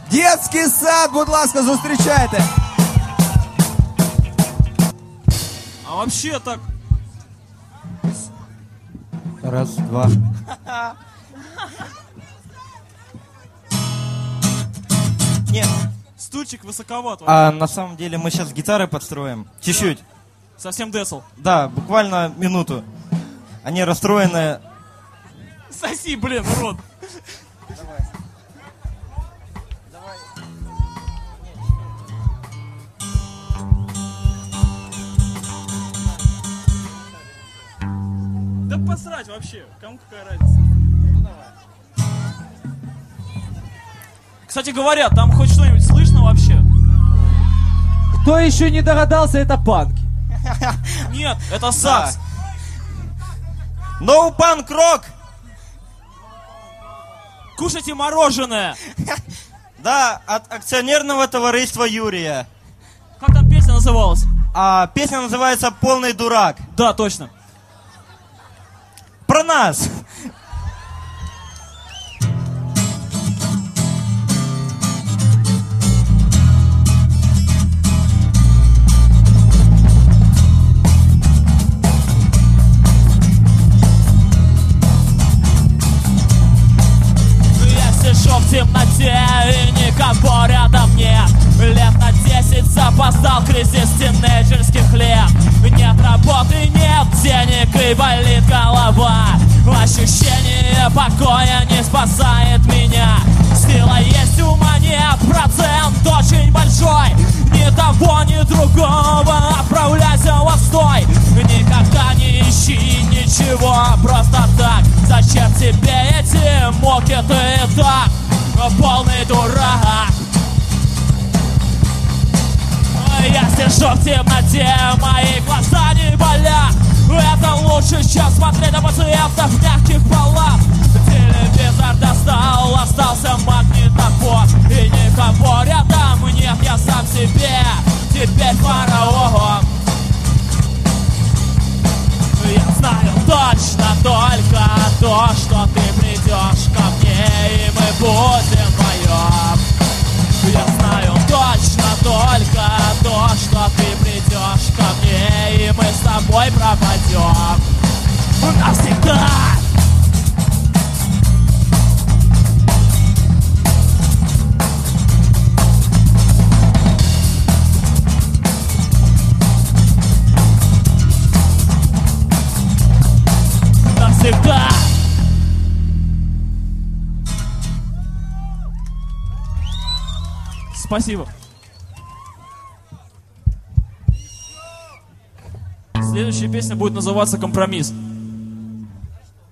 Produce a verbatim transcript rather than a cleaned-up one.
Детський сад, будь ласка, зустрічайте. А вообще так... Раз, два. Нет, Стульчик высоковат. а на самом деле мы сейчас гитары подстроим. Чуть-чуть. Совсем децл. Да, буквально минуту. Они расстроены. Соси, блин, в рот. Да посрать вообще, кому какая разница? Кстати говоря, там хоть что-нибудь слышно вообще? Кто еще не догадался, это панки. Нет, это сакс. No punk rock! Кушайте мороженое. Да, от акционерного товариства Юрия. Как там песня называлась? А песня называется «Полный дурак». Да, точно. Про нас. Сижу в темноте и никого рядом нет. Лет на десять запоздал кризис тинейджерских лет. Нет работы, нет денег и болит голова. Ощущение покоя не спасает меня. Сила есть, ума нет, процент очень большой. Ни того, ни другого отправляйся в отстой. Никогда не ищи ничего просто так. Зачем тебе эти муки, ты и так полный дурак. Я сижу в темноте, мои глаза не болят. Это лучше, чем смотреть на пациентов в мягких полах. Телевизор достал, остался магнитофон. И никого рядом нет, я сам себе теперь фараон. Я знаю точно только то, что ты придешь ко мне, и мы будем вдвоем. Я знаю точно только то, что ты придешь ко мне, и мы с тобой пропадем навсегда. Навсегда. Спасибо. Следующая песня будет называться «Компромисс».